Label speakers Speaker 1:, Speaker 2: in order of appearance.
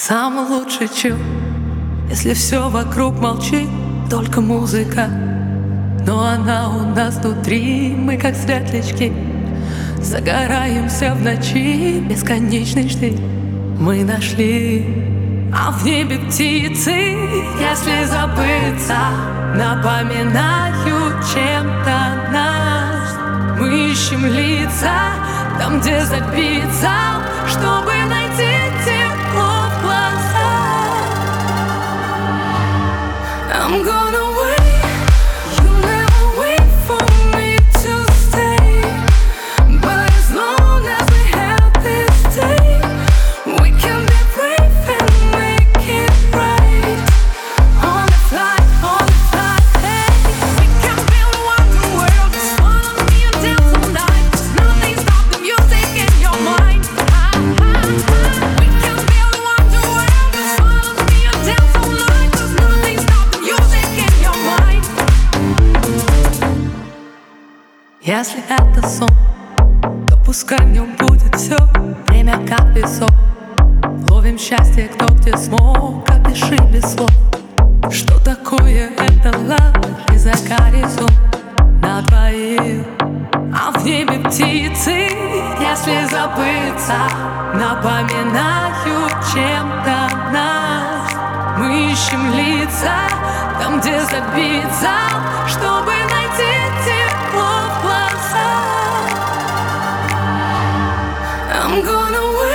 Speaker 1: Самый лучший чил, если все вокруг молчит, только музыка. Но она у нас внутри, мы как светлячки, загораемся в ночи, бесконечный штиль мы нашли. А в небе птицы, если забыться, напоминают чем-то нас. Мы ищем лица там, где забиться, чтобы найти тепло в глазах. I'm gonna wait, you never wait for me to stay. But as long as we have this day, we can be brave and make it right. On the fly, hey. We can build a wonder world. Just follow me and dance all night. Nothing stop the music in your mind. We can build a wonder world. Just follow me and dance all night. Cause nothing stop the music in your mind. Если это сон, то пускай в нем будет все. Время как песок. Ловим счастье, кто где смог. Опиши без слов, что такое это ложь и за горизонт на двоих. А в небе птицы, если забыться, напоминают чем-то нас. Мы ищем лица там, где забиться, чтобы найти тепло в глазах. I'm gonna wait.